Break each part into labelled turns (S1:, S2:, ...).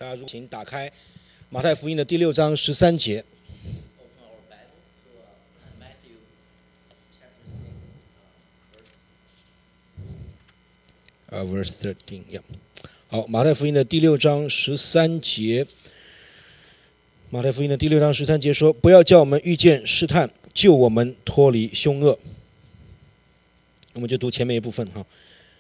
S1: 大家请打开马太福音的第6章13节。Verse 13, yeah. 好，马太福音的第6章13节。马太福音的第6章13节说：“不要叫我们遇见试探，救我们脱离凶恶。”我们就读前面一部分哈。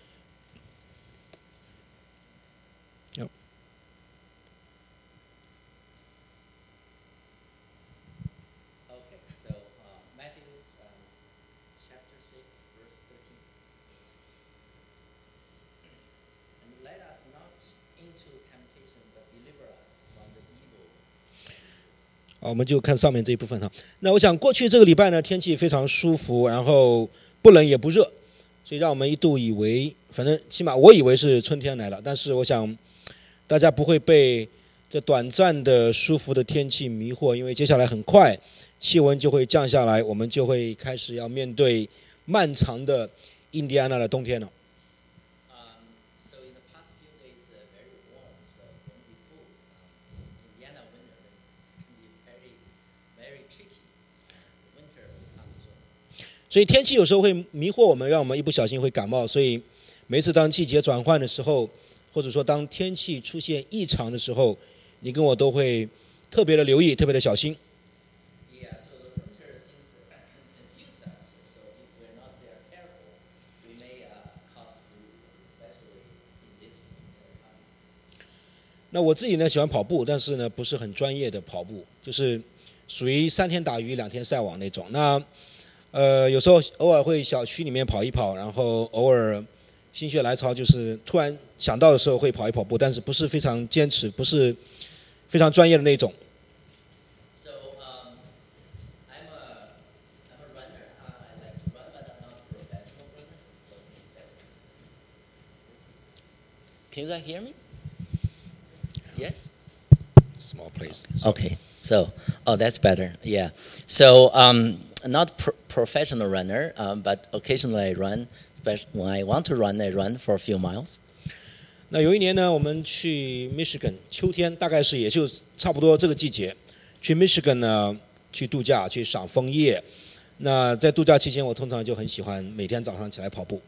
S1: 我们就看上面这一部分哈。那我想过去这个礼拜呢，天气非常舒服，然后不冷也不热，所以让我们一度以为，反正起码我以为是春天来了。但是我想大家不会被这短暂的舒服的天气迷惑，因为接下来很快气温就会降下来，我们就会开始要面对漫长的印第安纳的冬天了。所以天气有时候会迷惑我们，让我们一不小心会感冒。所以每次当季节转换的时候，或者说当天气出现异常的时候，你跟我都会特别的留意，特别的小心。那我自己呢喜欢跑步，但是呢不是很专业的跑步，就是属于3天打鱼2天晒网那种。那有时候偶尔会小区里面跑一跑，然后偶尔心血来潮，就是突然想到的时候会跑一跑步，但是不是非常坚持，不是非常专业的那种。
S2: Can you guys hear me? Yes?
S1: Small place.
S2: Okay. So, that's better. Yeah. So, not professional runner, but occasionally I run. Especially when I want to run, I run for a few miles.
S1: 那有一年呢，我们去 Michigan， 秋天大概是也就差不多这个季节，去 Michigan 呢去度假，去赏枫叶。那在度假期间，我通常就很喜欢每天早上起来跑步。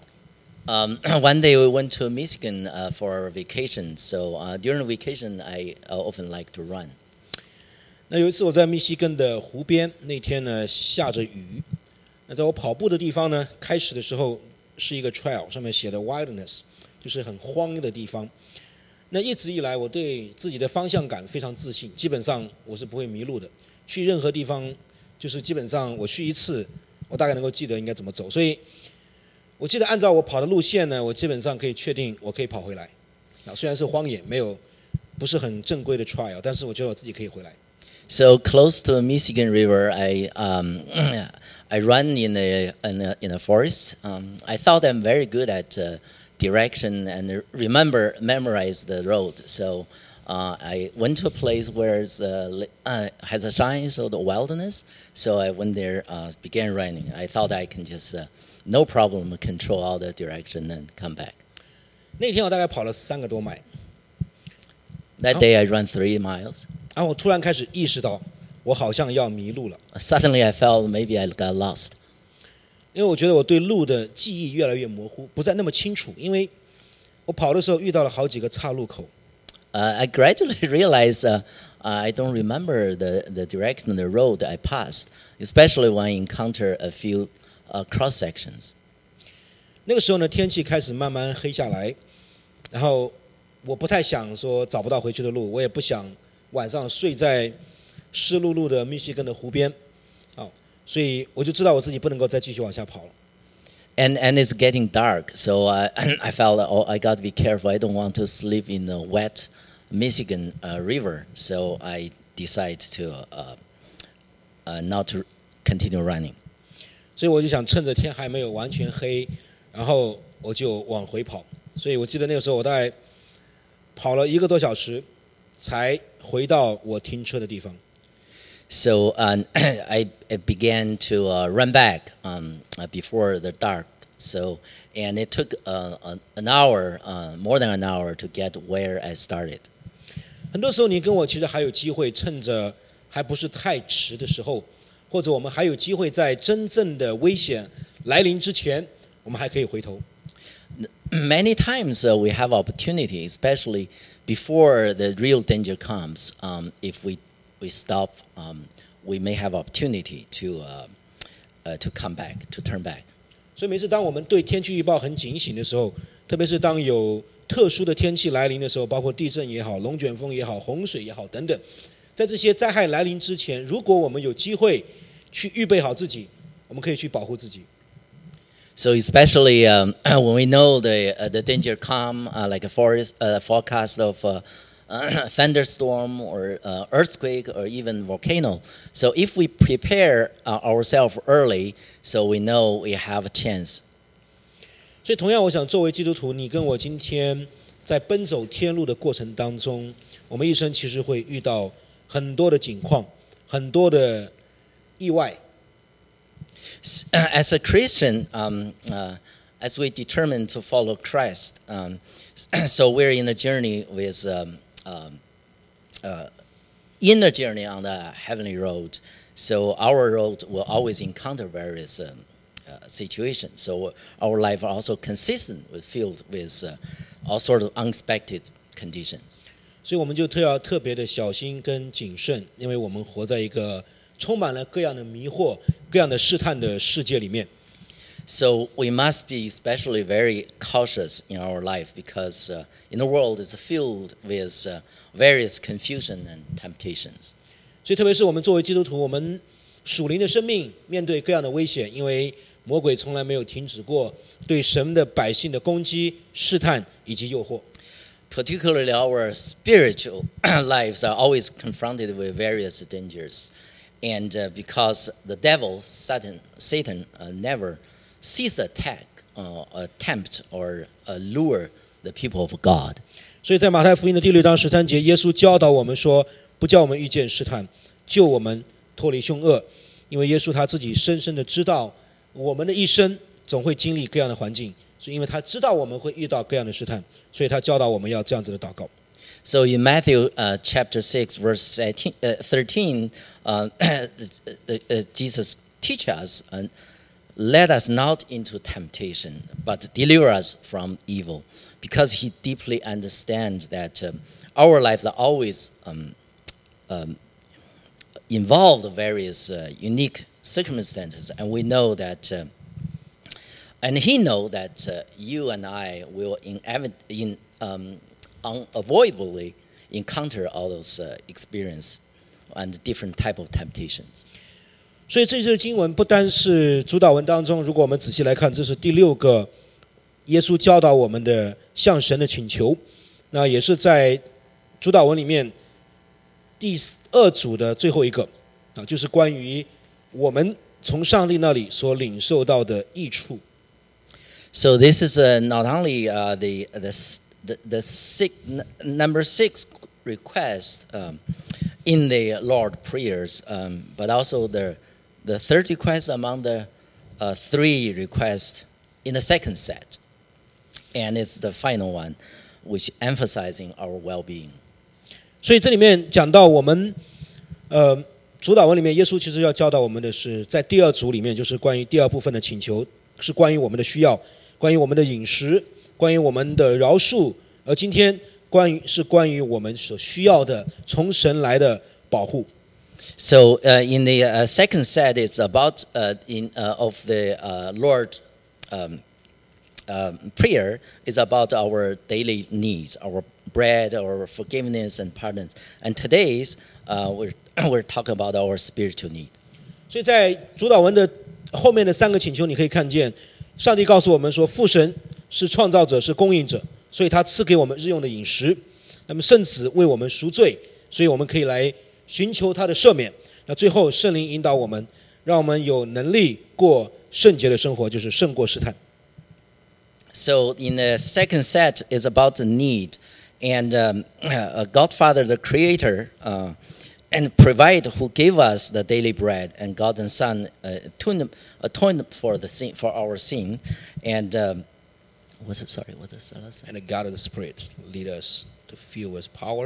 S2: One day we went to Michigan for vacation. So during the vacation, I often like to run.
S1: 那有一次我在密西根的湖边，那天呢下着雨。那在我跑步的地方呢，开始的时候是一个 trail， 上面写的 wilderness， 就是很荒的地方。那一直以来我对自己的方向感非常自信，基本上我是不会迷路的。去任何地方，就是基本上我去一次，我大概能够记得应该怎么走。所以我记得按照我跑的路线呢，我基本上可以确定我可以跑回来。虽然是荒野，不是很正规的 trail， 但是我觉得我自己可以回来。
S2: So close to the Michigan River, I run in a forest. I thought I'm very good at direction and memorize the road. So I went to a place where it has a sign, so the wilderness. So I went there, began running. I thought I can just no problem control all the direction and come back.
S1: 那天我大概跑了3个多迈。
S2: That day I ran 3 miles.
S1: 然后我突然开始意识到，我好像要迷路了。
S2: Suddenly I felt maybe I got lost.
S1: 因为我觉得我对路的记忆越来越模糊，不再那么清楚。因为我跑的时候遇到了好几个岔路口。
S2: I gradually realized I don't remember the direction of the road I passed, especially when I encounter a few cross sections.
S1: 那个时候呢，天气开始慢慢黑下来，然后我不太想说找不到回去的路，我也不想晚上睡在湿漉漉的密西根的湖边，所以我就知道我自己不能够再继续往下跑了。
S2: And it's getting dark, so I felt I got to be careful. I don't want to sleep in the wet Michigan River, so I decided to not to continue running.
S1: 所以我就想趁着天还没有完全黑，然后我就往回跑。所以我记得那个时候我大概跑了1个多小时，才回到我停车的地方。
S2: So I began to run back before the dark. And it took an hour, more than an hour, to get where I started.
S1: 很多时候，你跟我其实还有机会，趁着还不是太迟的时候，或者我们还有机会在真正的危险来临之前，我们还可以回头。
S2: Many times we have opportunity, especially before the real danger comes. If we stop, we may have opportunity to come back, to turn back.
S1: 所以每次当我们对天气预报很警醒的时候，特别是当有特殊的天气来临的时候，包括地震也好、龙卷风也好、洪水也好等等，在这些灾害来临之前，如果我们有机会去预备好自己，我们可以去保护自己。
S2: So especially when we know the danger come, like a forecast of thunderstorm or earthquake or even volcano. So if we prepare ourselves early, so we know we have a chance.
S1: 所以同样，我想作为基督徒，你跟我今天在奔走天路的过程当中，我们一生其实会遇到很多的境况，很多的意外。
S2: As a Christian, as we determine to follow Christ, so we're in a journey with in the journey on the heavenly road. So our road will always encounter various situations. So our life are also consistent with filled with all sort of unexpected conditions.
S1: 所以我们就要特别的小心跟谨慎，因为我们活在一个充满了各样的迷惑、各样的试探的世界里面。
S2: So we must be especially very cautious in our life because in the world is filled with various confusion and temptations.
S1: 所以特别是我们作为基督徒，我们属灵的生命面对各样的危险，因为魔鬼从来没有停止过对神的百姓的攻击、试探以及诱惑。
S2: Particularly our spiritual lives are always confronted with various dangers. And because the devil, Satan never cease attack, attempt or lure the people of God.
S1: 所以在马太福音的第6章13节，耶稣教导我们说，不叫我们遇见试探，救我们脱离凶恶。因为耶稣他自己深深的知道，我们的一生总会经历各样的环境，所以因为他知道我们会遇到各样的试探，所以他教导我们要这样子的祷告。
S2: So in Matthew chapter 6, verse 13, Jesus teaches us, let us not into temptation, but deliver us from evil, because he deeply understands that our lives are always involved in various unique circumstances, and we know that, and he knows that you and I will unavoidably encounter all those experiences and different type of temptations.
S1: 所以这些经文不单是主导文当中，如果我们仔细来看，这是第6个耶稣教导我们的向神的请求，那也是在主导文里面第2组的最后一个，就是关于我们从上帝那里所领受到的益处。
S2: So this is not only number 6 request in the Lord prayers, but also the third request among the 3 requests in the second set, and it's the final one, which emphasizing our well-being.
S1: 所以这里面讲到我们主导文里面，耶稣其实要教导我们的是，在第2组里面，就是关于第2部分的请求，是关于我们的需要，关于我们的饮食，关于我们的饶恕。而今天是关于我们所需要的从神来的保护。
S2: So in the second set, it's about of the Lord prayer is about our daily needs, our bread, our forgiveness and pardon. And today's we're talking about our spiritual need.
S1: 所以在主导文的后面的3个请求，你可以看见，上帝告诉我们说，父神是创造者，是供应者，所以他赐给我们日用的饮食。那么圣子为我们赎罪，所以我们可以来寻求他的赦免。那最后圣灵引导我们，让我们有能力过圣洁的生活，就是胜过试探。
S2: So in the second set is about the need, and God Father, the Creator, and provide who gave us the daily bread, and God and Son atoned for our sin, and what is the last?
S1: And the God of the Spirit lead us to fill with power,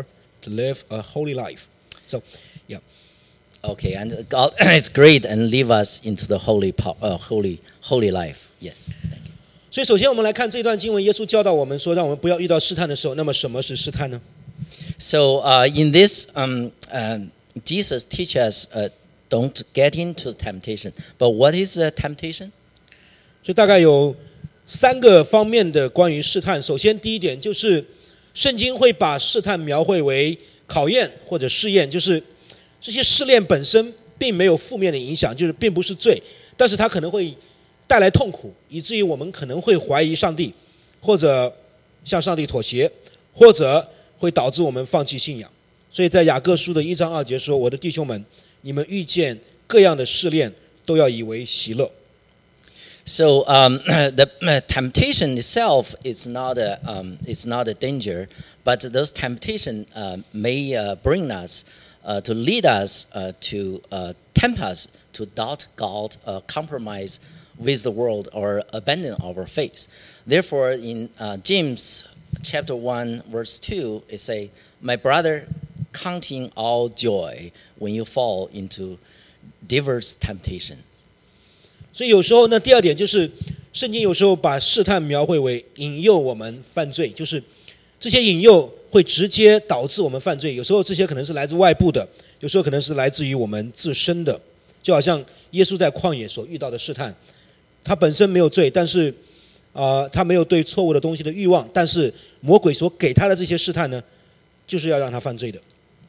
S1: to live a holy life. So, yeah.
S2: Okay, and God is great and lead us into the holy life. Yes.
S1: 所以首先我们来看这段经文，耶稣教导我们说，让我们不要遇到试探的时候。那么什么是试探呢？
S2: So in this, Jesus teaches us don't get into temptation. But what is temptation?
S1: 所以大概有3个方面的关于试探。首先，第一点就是圣经会把试探描绘为考验或者试验，就是这些试炼本身并没有负面的影响，就是并不是罪，但是它可能会带来痛苦，以至于我们可能会怀疑上帝，或者向上帝妥协，或者会导致我们放弃信仰。所以在雅各书的1章2节说：“我的弟兄们，你们遇见各样的试炼，都要以为喜乐。”
S2: So the temptation itself is not a danger, but those temptation may bring us to lead us to tempt us to doubt God, compromise with the world, or abandon our faith. Therefore, in James chapter 1 verse 2, it says, "My brother, counting all joy when you fall into diverse temptations."
S1: 所以有时候呢，第二点就是圣经有时候把试探描绘为引诱我们犯罪，就是这些引诱会直接导致我们犯罪。有时候这些可能是来自外部的，有时候可能是来自于我们自身的。就好像耶稣在旷野所遇到的试探，他本身没有罪，但是他没有对错误的东西的欲望，但是魔鬼所给他的这些试探呢，就是要让他犯罪的。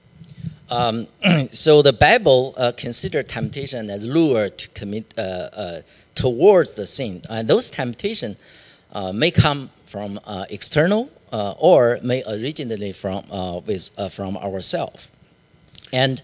S2: So the Bible considers temptation as lure to commit towards the sin, and those temptations may come from external or may originally from ourselves. And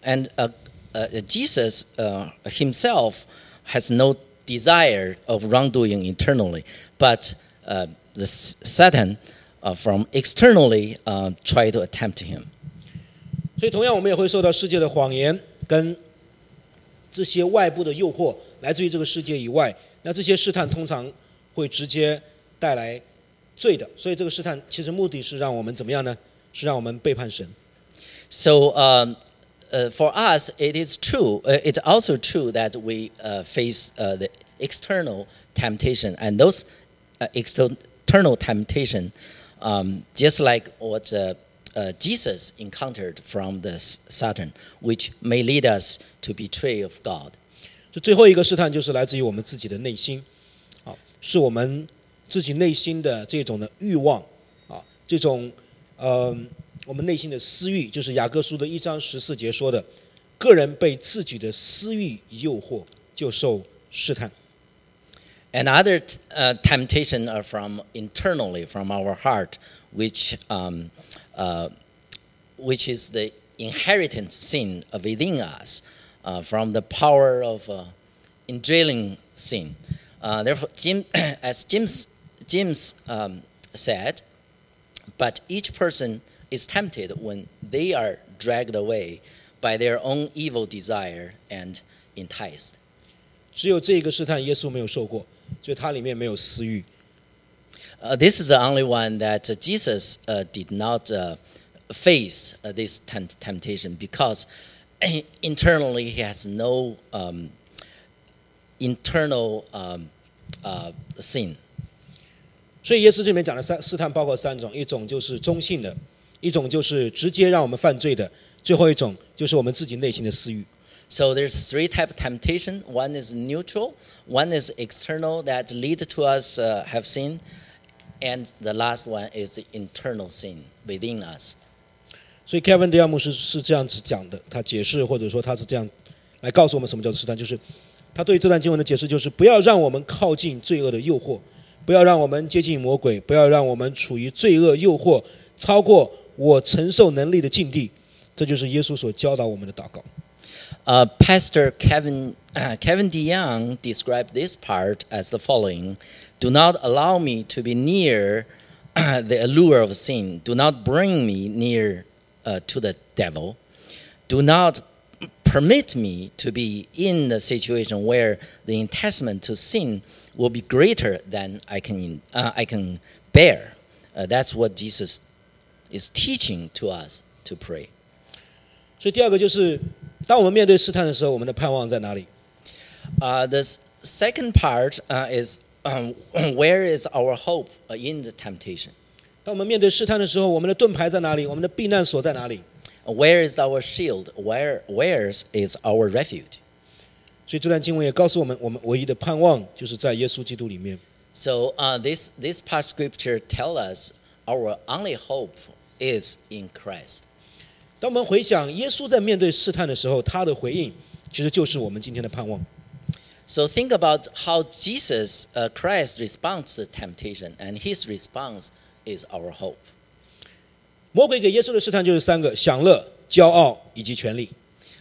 S2: Jesus himself has no desire of wrongdoing internally, but the Satan from externally try to attempt him.
S1: 所以同样我们也会受到世界的谎言跟这些外部的诱惑，来自于这个世界以外，那这些试探通常会直接带来罪的。所以这个试探其实目的是让我们怎么样呢？是让我们背叛神。
S2: So for us, it is true. It's also true that we face the external temptation, and those external temptation, just like what Jesus encountered from the Satan, which may lead us to betray of God.
S1: 这最后一个试探就是来自于我们自己的内心，是我们自己内心的这种的欲望，这种我们内心的私欲，就是雅各书的1章14节说的，个人被自己的私欲诱惑，就受试探。
S2: And other temptation are from internally, from our heart, which is the inherited sin within us, from the power of indwelling sin. Therefore, as James said, but each person is tempted when they are dragged away by their own evil desire and enticed.
S1: 只有这个试探耶稣没有受过，所以他里面没有私欲。
S2: This is the only one that Jesus did not face this temptation, because internally he has no internal sin.
S1: 所以耶稣这里面讲的试探包括3种，一种就是中性的，一种就是直接让我们犯罪的，最后一种就是我们自己内心的私欲。
S2: So there's 3 types of temptation. One is neutral, one is external that lead to us have sin, and the last one is the internal sin within us.
S1: 所以 Kevin DeYoung 牧师是这样子讲的，他解释或者说他是这样来告诉我们什么叫做试探，就是他对这段经文的解释就是不要让我们靠近罪恶的诱惑，不要让我们接近魔鬼，不要让我们处于罪恶诱惑超过我承受能力的境地，这就是耶稣所教导我们的祷告。
S2: Pastor Kevin DeYoung described this part as the following: "Do not allow me to be near the allure of sin. Do not bring me near to the devil. Do not permit me to be in a situation where the enticement to sin will be greater than I can bear." That's what Jesus is teaching to us. to pray.
S1: 所以第二个就是，当我们面对试探的时候，我们的盼望在哪里？
S2: The second part is where is our hope in the temptation?
S1: 当我们面对试探的时候，我们的盾牌在哪里？我们的避难所在哪里？
S2: Where is our shield? Where is our refuge?
S1: 所以这段经文也告诉我们，我们唯一的盼望就是在耶稣基督里面。
S2: So this part scripture tell us our only hope is in Christ.
S1: 当我们回想耶稣在面对试探的时候，他的回应其实就是我们今天的盼望。
S2: So think about how Jesus Christ responds to temptation, and his response is our hope.
S1: 魔鬼给耶稣的试探就是三个：享乐、骄傲以及权力。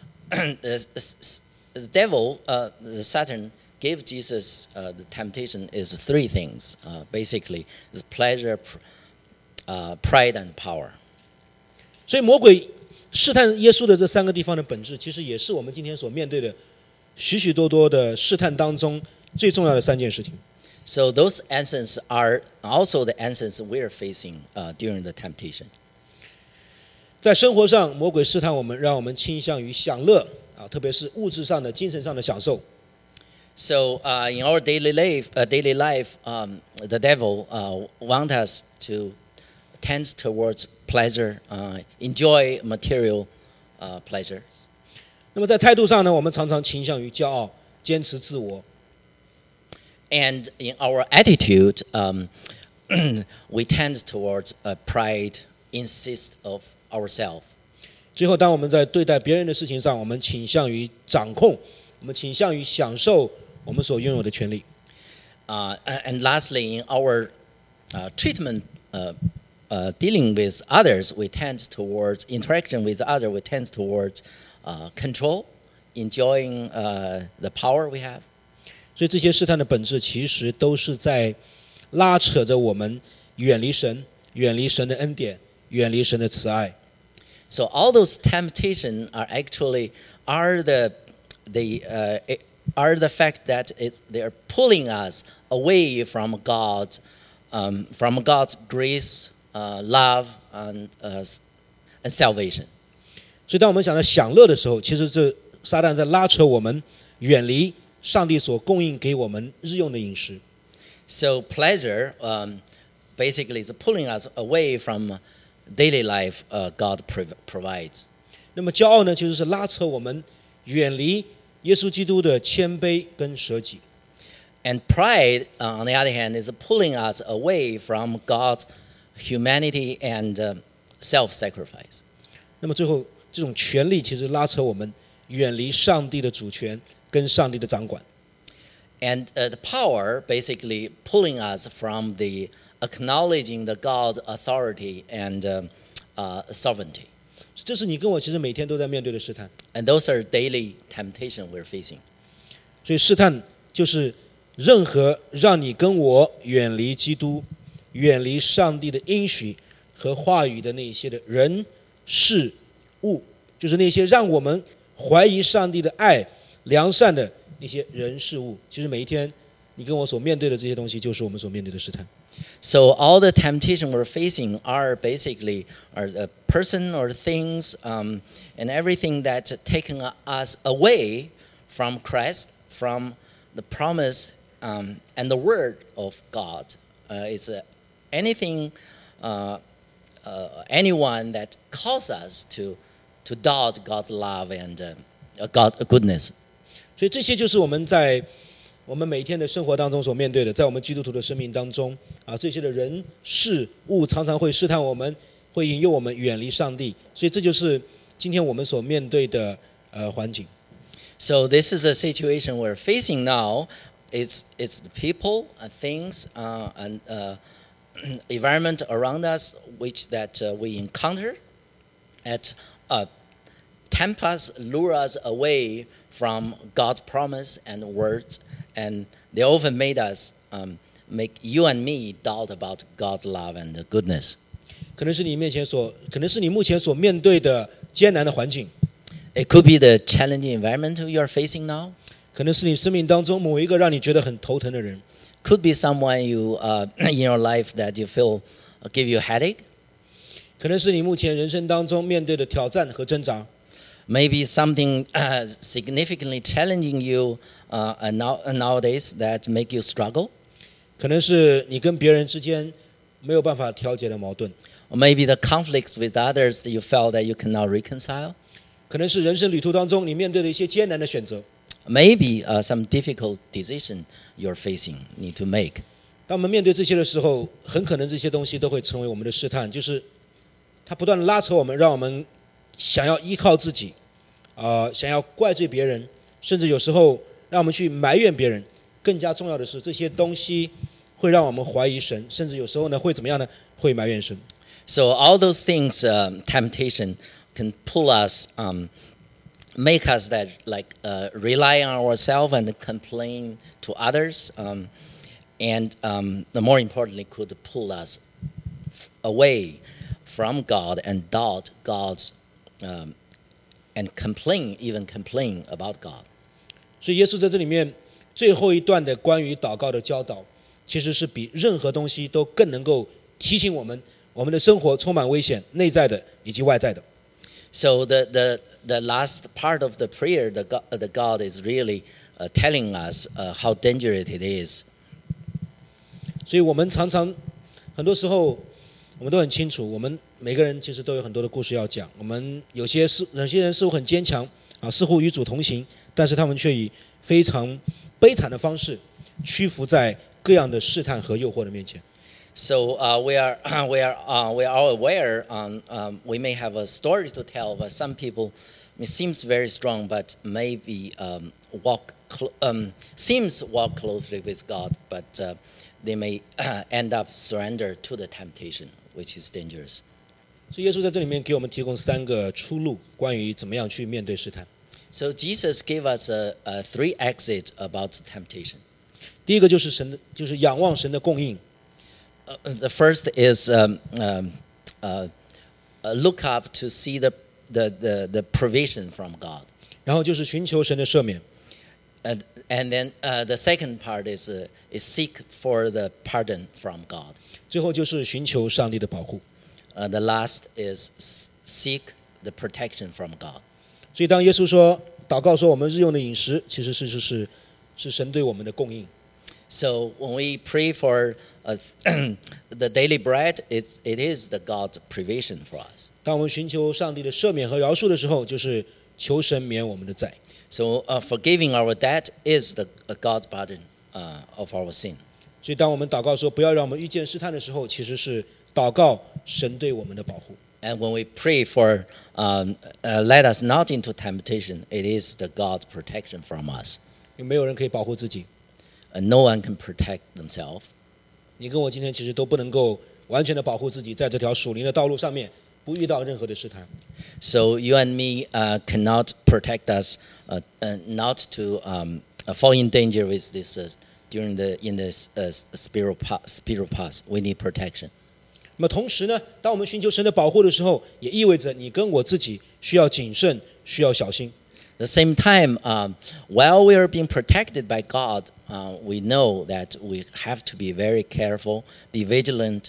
S2: The devil, the Satan, gave Jesus the temptation is three things. Basically, is pleasure, pride, and power.
S1: 所以魔鬼试探耶稣的这三个地方的本质，其实也是我们今天所面对的许许多多的试探当中最重要的三件事情。
S2: So those answers are also the answers we are facing during the temptation.
S1: 在生活上，魔鬼试探我们，让我们倾向于享乐啊，特别是物质上的、精神上的享受。
S2: So in our daily life, the devil want us to tend towards pleasure, enjoy material pleasures.
S1: 那么在态度上呢，我们常常倾向于骄傲，坚持自我。
S2: And in our attitude, we tend towards pride, insist of ourselves.
S1: 最后，当我们在对待别人的事情上，我们倾向于掌控，我们倾向于享受我们所拥有的权利。
S2: And lastly, in our treatment, dealing with others, we tend towards interaction with others. We tend towards control, enjoying the power we have.
S1: 所以这些试探的本质，其实都是在拉扯着我们远离神，远离神的恩典，远离神的慈爱。
S2: So all those temptations are actually the fact that they are pulling us away from God's grace, love, and salvation.
S1: 所以，当我们想到享乐的时候，其实这撒旦在拉扯我们远离上帝所供应给我们日用的饮食。
S2: So pleasure basically is pulling us away from daily life God provides.
S1: 那么骄傲呢，其实是拉扯我们远离耶稣基督的谦卑跟舍己。
S2: And pride, on the other hand, is pulling us away from God's humanity and self-sacrifice.
S1: 那么最后，这种权力其实拉扯我们远离上帝的主权跟上帝的掌管。
S2: And the power basically pulling us from the acknowledging the God's authority and sovereignty.
S1: 这是你跟我其实每天都在面对的试探。
S2: And those are daily temptation we're facing.
S1: 所以试探就是任何让你跟我远离基督、远离上帝的应许和话语的那些的人、事、物，就是那些让我们怀疑上帝的爱、良善的那些人事物。其实每一天你跟我所面对的这些东西，就是我们所面对的试探。
S2: So all the temptation we're facing are basically the person or things and everything that's taking us away from Christ, from the promise and the word of God. It's anything, anyone that causes us to doubt God's love and God's goodness.
S1: 所以这些就是我们每天的生活当中所面对的，在我们基督徒的生命当中啊，这些的人事物常常会试探我们，会引诱我们远离上帝。所以这就是今天我们所面对的环境。
S2: So this is a situation we're facing now. It's the people, things, and environment around us which that we encounter at tempt us, lure us away from God's promise and words, and they often made us make you and me doubt about God's love and goodness.
S1: 可能是你目前所面对的艰难的环境，
S2: It could be the challenging environment you are facing now.
S1: 可能是你生命当中某一个让你觉得很头疼的人，
S2: Could be someone you in your life that you feel give you a headache.
S1: 可能是你目前人生当中面对的挑战和挣扎，
S2: Maybe something significantly challenging you nowadays that make you struggle.
S1: 可能是你跟别人之间没有办法调节的矛盾，
S2: Or maybe the conflicts with others you felt that you cannot reconcile.
S1: 可能是人生旅途当中你面对的一些艰难的选择。
S2: Maybe some difficult decision you're facing need to make.
S1: 当我们面对这些的时候，很可能这些东西都会成为我们的试探，就是它不断的拉扯我们，让我们想要依靠自己，想要怪罪别人，甚至有时候让我们去埋怨别人。更加重要的是，这些东西会让我们怀疑神，甚至有时候呢会怎么样呢？会埋怨神。
S2: So all those things, temptation can pull us, make us that like rely on ourselves and complain to others, and the more importantly, could pull us away from God and doubt God's, and even complain about God.
S1: 所以耶稣在这里面最后一段的关于祷告的教导，其实是比任何东西都更能够提醒我们，我们的生活充满危险，内在的以及外在的。
S2: So the last part of the prayer, the God is really telling us how dangerous it is.
S1: 所以我们常常很多时候，我们都很清楚，我们每个人其实都有很多的故事要讲。我们有些人似乎很坚强似乎与主同行，但是他们却以非常悲惨的方式屈服在各样的试探和诱惑的面前。
S2: So we are all aware. We may have a story to tell, but some people it seems very strong, but maybe seems walk closely with God, but they may end up surrender to the temptation, which is dangerous.
S1: 所以耶稣在这里面给我们提供3个出路，关于怎么样去面对试探。
S2: So Jesus gave us three exits about temptation.
S1: 第一个就是仰望神的供应。
S2: The first is look up to see the provision from God.
S1: 然后就是寻求神的赦免，
S2: And then the second part is seek for the pardon from God.
S1: 最后就是寻求上帝的保护。
S2: The last is seek the protection from God.
S1: 所以当耶稣说祷告说我们日用的饮食，其实是神对我们的供应。
S2: So when we pray for the daily bread, it is the God's provision for us.
S1: 当我们寻求上帝的赦免和饶恕的时候，就是求神免我们的债。
S2: So forgiving our debt is the God's pardon of our sin.
S1: 所以当我们祷告说不要让我们遇见试探的时候，其实是祷告神对我们的保护。
S2: And when we pray for let us not into temptation, it is the God's protection from us.
S1: 因为没有人可以保护自己，
S2: No one can protect themselves.
S1: 你跟我今天其实都不能够完全的保护自己，在这条属灵的道路上面不遇到任何的试探。
S2: So you and me cannot protect us not to fall in danger with this in this spiritual path. We need protection.
S1: 那么同时呢，当我们寻求神的保护的时候，也意味着你跟我自己需要谨慎，需要小心。
S2: At the same time, while we are being protected by God, we know that we have to be very careful, be vigilant.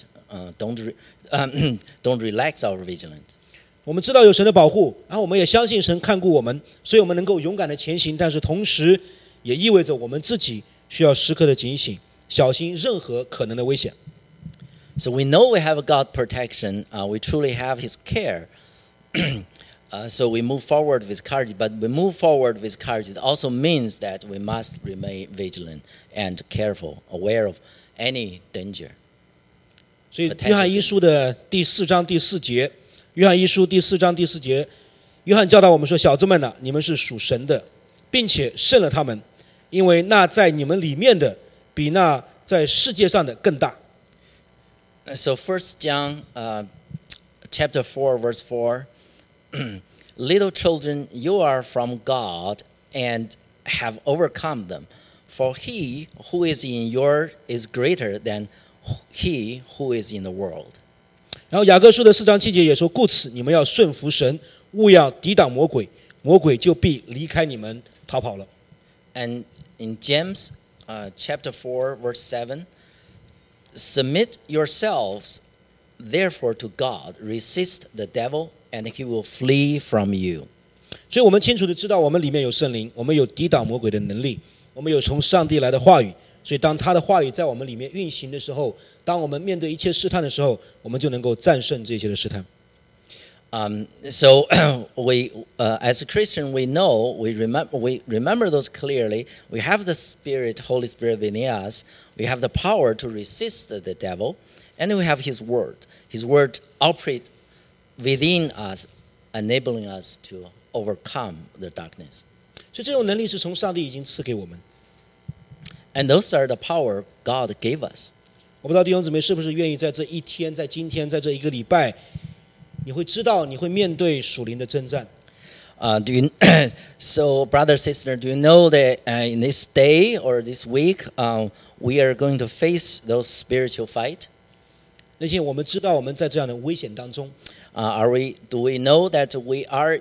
S2: Don't relax our vigilance.
S1: 我们知道有神的保护，然后我们也相信神看顾我们，所以我们能够勇敢的前行。但是同时，也意味着我们自己需要时刻的警醒，小心任何可能的危险。
S2: So we know we have God protection. We truly have His care. So we move forward with courage. But we move forward with courage. It also means that we must remain vigilant and careful, aware of any danger.
S1: 所以约翰一书的第4章第4节，约翰一书第4章第4节，约翰教导我们说：“小子们呐，你们是属神的，并且胜了他们，因为那在你们里面的，比那在世界上的更大。”
S2: So 1 John chapter 4, verse 4, Little children, you are from God and have overcome them. For he who is in you is greater than he who is in the world.
S1: 然后雅各书的4章7节也说：“故此你们要顺服神，勿要抵挡魔鬼，魔鬼就必离开你们逃跑了。”
S2: And in James chapter 4, verse 7, submit yourselves therefore to God, resist the devil, and he will flee from you.
S1: 所以我们清楚的知道，我们里面有圣灵，我们有抵挡魔鬼的能力，我们有从上帝来的话语。所以当他的话语在我们里面运行的时候，当我们面对一切试探的时候，我们就能够战胜这些的试探。
S2: So we, as a Christian, we know, we remember those clearly. We have the Spirit, Holy Spirit within us. We have the power to resist the devil, and we have His Word. His Word operates within us, enabling us to overcome the darkness.
S1: 所以这种能力是从上帝已经赐给我们。
S2: And those are the power God gave us.
S1: 我不知道弟兄姊妹是不是愿意在这一天，在今天，在这一个礼拜，你会知道你会面对属灵的征战。
S2: So, brother, sister, do you know that in this day or this week, we are going to face those spiritual fight?
S1: 那些我们知道我们在这样的危险当中。
S2: Do we know that we are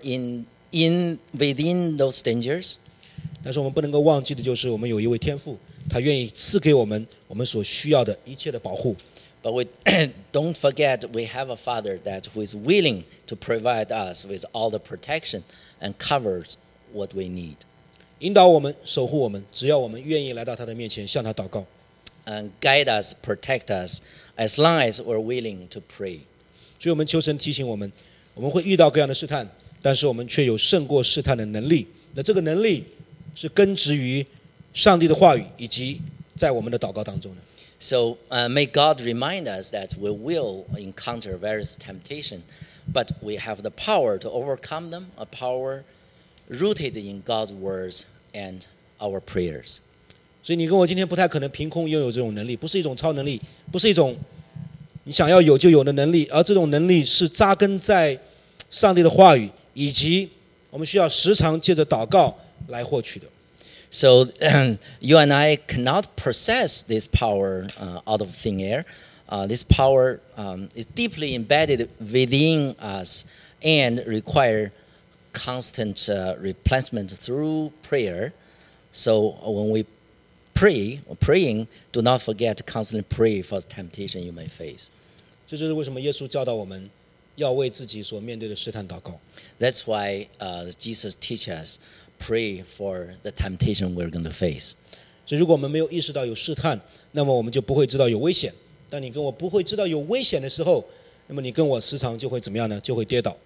S2: within those dangers?
S1: 但是我们不能够忘记的就是，我们有一位天父，他愿意赐给我们我们所需要的一切的保护。
S2: But we don't forget we have a Father who is willing to provide us with all the protection and covers what we need.
S1: 引导我们，守护我们，只要我们愿意来到他的面前，向他祷告。
S2: And guide us, protect us, as long as we're willing to pray.
S1: 所以我们求神提醒我们，我们会遇到各样的试探，但是我们却有胜过试探的能力。那这个能力是根植于上帝的话语，以及在我们的祷告当中的。
S2: So may God remind us that we will encounter various temptation, but we have the power to overcome them, a power rooted in God's words and our prayers.
S1: 所以你跟我今天不太可能凭空拥有这种能力，不是一种超能力，不是一种你想要有就有的能力，而这种能力是扎根在上帝的话语，以及我们需要时常借着祷告来获取的。
S2: So you and I cannot possess this power out of thin air. This power is deeply embedded within us and require constant replenishment through prayer. So when we praying, do not forget to constantly pray for the temptation you may face.
S1: 这就是为什么耶稣教导我们要为自己所面对的试探祷告。
S2: That's why Jesus teaches us pray for the temptation we're going to face.
S1: 所以如果我们没有意识到有试探，那么我们就不会知道有危险。当你跟我不会知道有危险的时候，那么你跟我时常就会怎么样呢？就会跌倒。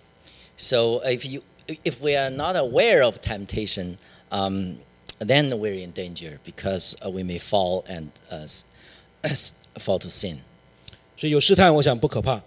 S2: So if we are not aware of temptation, then we're in danger because we may fall and fall to sin.
S1: 所以有试探，我想不可怕。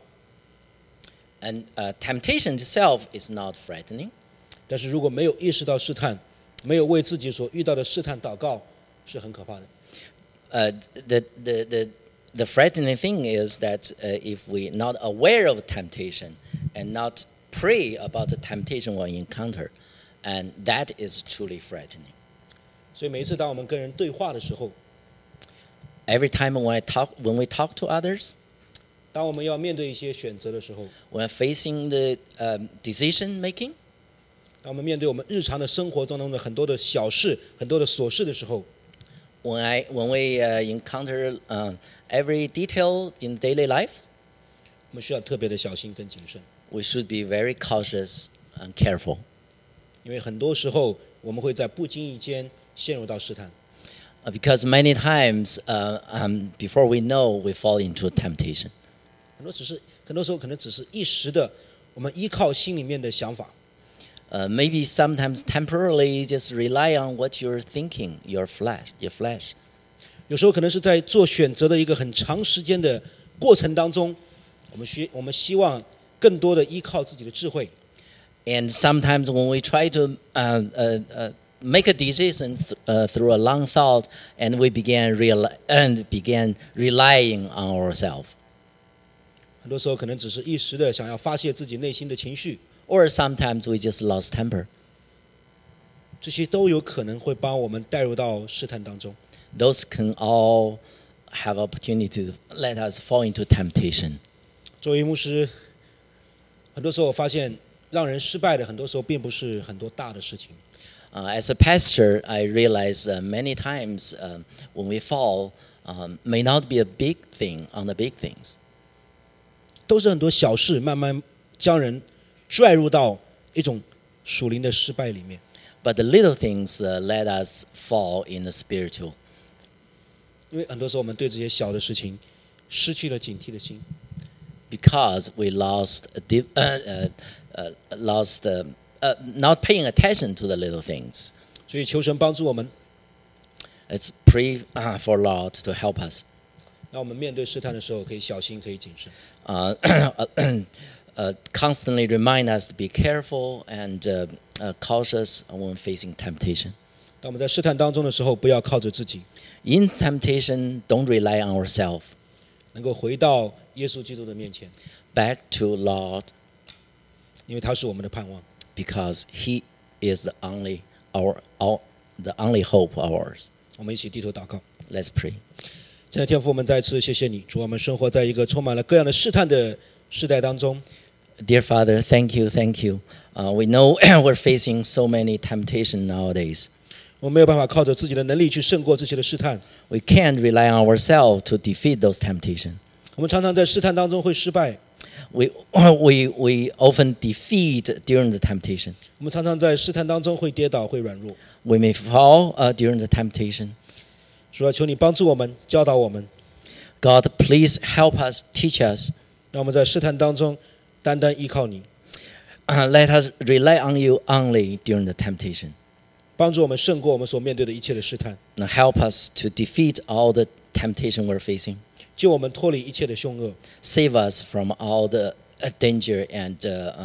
S2: And temptation itself is not frightening.
S1: 但是如果没有意识到试探，没有为自己所遇到的试探祷告，是很可怕的。
S2: The frightening thing is that if we're not aware of temptation and not pray about the temptation we'll encounter, and that is truly frightening.
S1: 所以每一次当我们跟人对话的时候，
S2: Every time when we talk to others,
S1: 当我们要面对一些选择的时候，
S2: when facing the decision making,
S1: 当我们面对我们日常的生活当中的很多的小事、很多的琐事的时候，
S2: when we encounter every detail in daily life,
S1: 我们需要特别的小心跟谨慎，
S2: we should be very cautious and careful.
S1: 因为很多时候我们会在不经意间陷入到试探。
S2: Because many times, before we know, we fall into temptation.
S1: 很多时候可能只是一时的，我们依靠心里面的想法。
S2: Maybe sometimes temporarily just rely on what you're thinking, your flesh.
S1: 有时候可能是在做选择的一个很长时间的过程当中，我们希望更多的依靠自己的智慧。
S2: And sometimes when we try to make a decision through a long thought, and we began relying on ourselves.
S1: 很多时候可能只是一时的想要发泄自己内心的情绪。
S2: Or sometimes we just lost temper.
S1: 这些都有可能会把我们带入到试探当中。
S2: Those can all have opportunity to let us fall into temptation.
S1: 作为牧师，很多时候我发现，让人失败的很多时候并不是很多大的事情。
S2: As a pastor, I realize many times when we fall, may not be a big thing on the big things.
S1: 都是很多小事慢慢将人拽入到一种属灵的失败里面。
S2: But the little things let us fall in the spiritual.
S1: 因为很多时候我们对这些小的事情失去了警惕的心，
S2: Because we not paying attention to the little things.
S1: 所以求神帮助我们，
S2: Let's pray for Lord to help us.
S1: 让我们面对试探的时候可以小心，可以谨慎。
S2: Constantly remind us to be careful and cautious when facing temptation.
S1: 当我们在试探当中的时候，不要靠着自己，
S2: In temptation, don't rely on ourselves.
S1: 能够回到耶稣基督的面前，
S2: Back to Lord,
S1: 因为他是我们的盼望。
S2: because He is the only hope ours.
S1: 我们一起低头祷告。
S2: Let's pray.
S1: 亲爱的天父，我们再次谢谢你，主，我们生活在一个充满了各样的试探的时代当中。
S2: Dear Father, thank you. We know we're facing so many temptations nowadays.
S1: 我们没有办法靠着自己的能力去胜过这些的试探，
S2: We can't rely on ourselves to defeat those temptations.
S1: 我们常常在试探当中会失败，
S2: We often defeat during the temptation.
S1: 我们常常在试探当中会跌倒，会软弱。
S2: We may fall during the temptation.
S1: 主啊，求你帮助我们，教导我们，
S2: God, please help us, teach us.
S1: 让我们在试探当中单单依靠你，
S2: Let us rely on you only during the temptation.
S1: 帮助我们胜过我们所面对的一切的试探，
S2: Now help us to defeat all the temptation we're facing.
S1: 救我们脱离一切的凶恶，
S2: Save us from all the danger and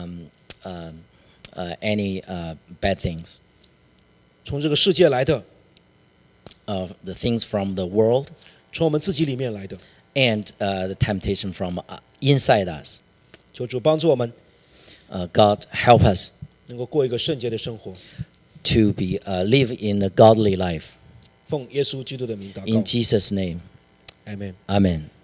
S2: any bad things.
S1: 从这个世界来的，
S2: The things from the world
S1: 从我们自己里面来的。
S2: and the temptation from inside us.
S1: 求主帮助我们，
S2: God, help us
S1: 能够过一个圣洁的生活。
S2: to live in a godly life.
S1: 奉耶稣基督的名祷
S2: In
S1: 告，
S2: Jesus' name,
S1: 阿门。
S2: Amen.